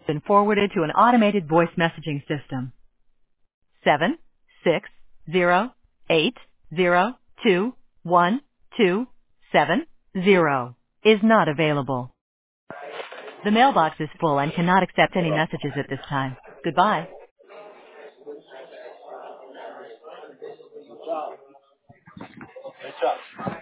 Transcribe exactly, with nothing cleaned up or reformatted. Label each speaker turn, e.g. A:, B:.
A: Been forwarded to an automated voice messaging system. Seven six zero eight zero two one two seven zero is not available. The mailbox is full and cannot accept any messages at this time. Goodbye.
B: Good job.